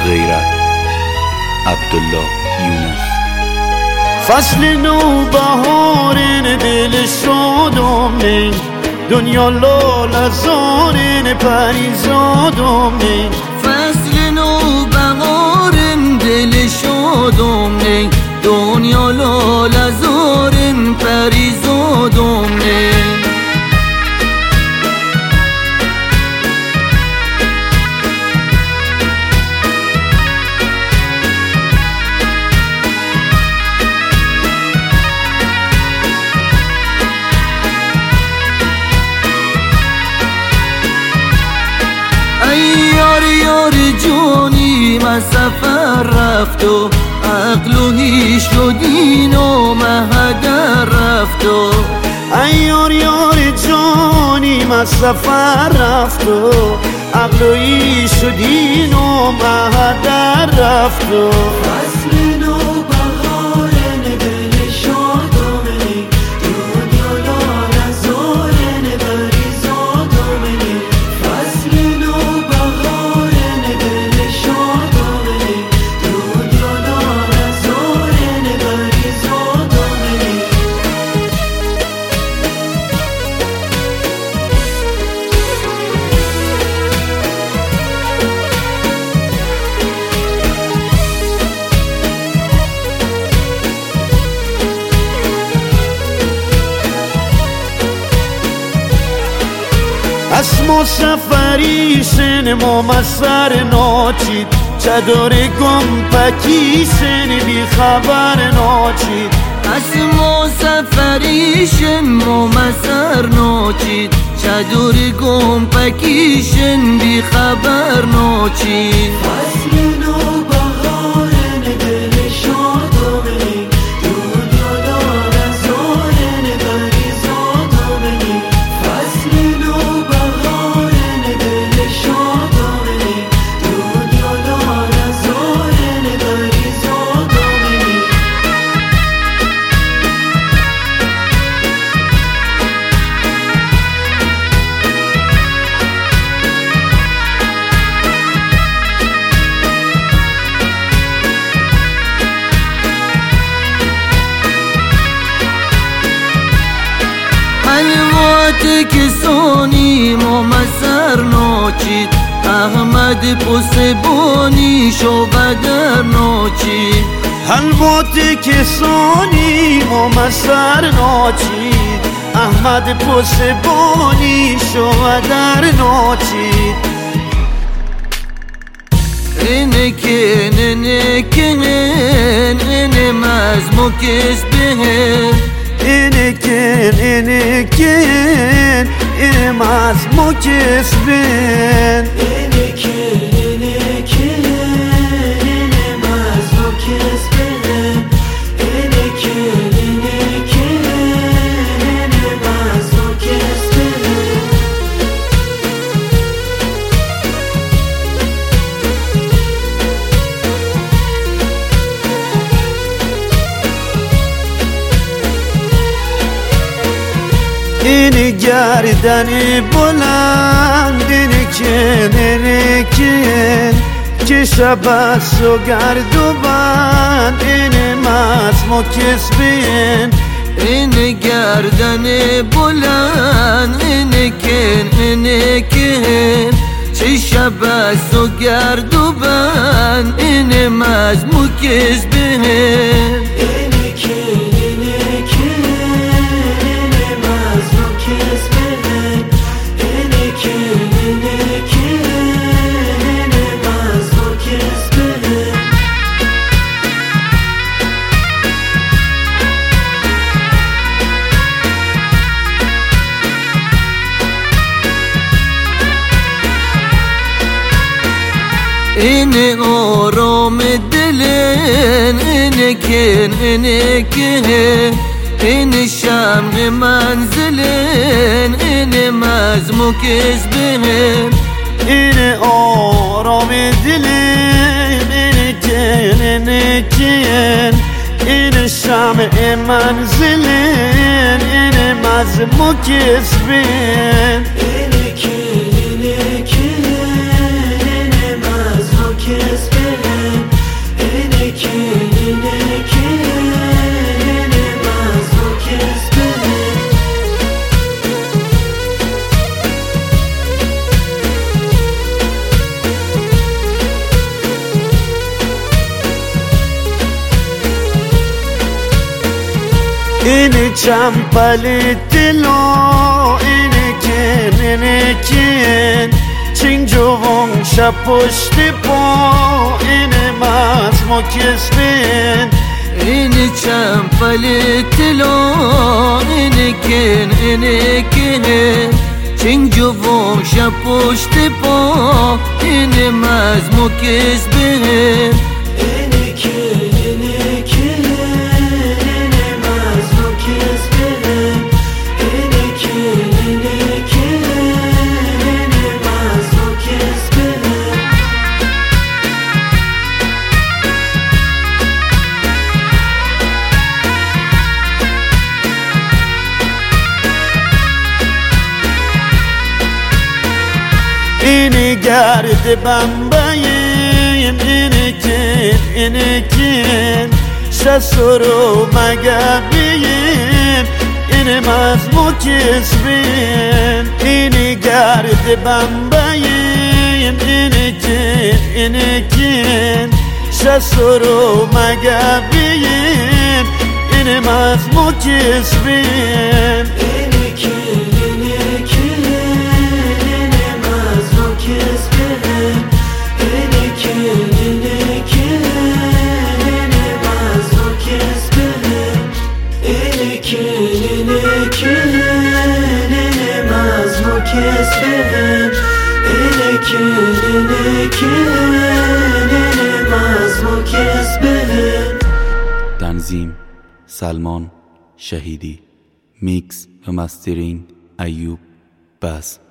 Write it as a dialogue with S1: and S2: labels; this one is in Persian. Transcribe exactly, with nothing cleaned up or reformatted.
S1: غیرت عبدالله یونس.
S2: فصل نو بهارین دل شادم نی، دنیا لال زارین پریزادم نی.
S3: فصل نو بهارین دل شادم نی، دنیا لال زارین پریزادم نی. یار یار جانی من سفر رفت و عقل و هیچ و دین و مهدر رفت و
S2: ای یار یار جانی من سفر رفت و عقل و هیچ و دین و مهدر رفت و
S4: فصل نو بهارن دل شادم نی، دنیا لال زارن پریزادم نی. فصل نو بهارن دل شادم نی، دنیا لال زارن پریزادم نی.
S2: اسم سفریشن ممسر ناچید، چدار گم پکیشن بی خبر ناچید.
S3: اسم سفریشن ممسر ناچید، چدور گم پکیشن بی خبر ناچید.
S4: فصل نو بهارن دل شادم نی، دنیا لال زارن پریزادم نی. فصل نو بهارن دل شادم نی، دنیا لال زارن پریزادم نی.
S3: حلوات کسانی ممسر ناچید، احمد پسبانی شو بدر ناچید.
S2: حلوات کسانی ممسر ناچید، احمد پسبانی شو در ناچید.
S3: اینکن اینکن این مزمو کس بهن،
S2: اینکن اینکن این مزمو کس بین.
S4: اینکن اینکن این مزمو کس بهن، اینکن اینکن این مزمو کس بهن.
S2: این گردن بلند اینکن اینکن که شب است و گرد و بند، این مزمو کس بین.
S3: این گردن بلند اینکن اینکن چه شب است و گرد و بند، این مزمو کس بهن. این آرام دلن اینکن اینکن این شمع منزلن این مزمو کس بهن.
S2: این آرام دلن اینکن اینکن این شمع منزلن این مزمو کس بین.
S4: اینکن اینکن این مزمو کس بهن.
S2: اینه چمپلی دلو اینه کن اینه کن چین جوان شب پشت پا اینه مزمو کسبین
S3: اینه چمپلی دلو اینه کن اینه کن چین جوان شب پشت پا اینه مزمو کسبین
S4: اینه کن اینه کن
S2: اینه گرد بمبایم اینه کن اینه کن شسرو مگبیم اینه مزمو کسبین اینه گرد بمبایم اینه کن اینه کن شسرو مگبیم اینه مزمو کسبین
S4: اینه کن اینه کن اینه مزمو کسبین اینه کن اینه کن اینه مزمو کسبین اینه کن اینه کن اینه مزمو کسبین اینه کن اینه کن اینه مزمو کسبین.
S1: تنظیم سلمان شهیدی، میکس و مسترینگ ایوب بس.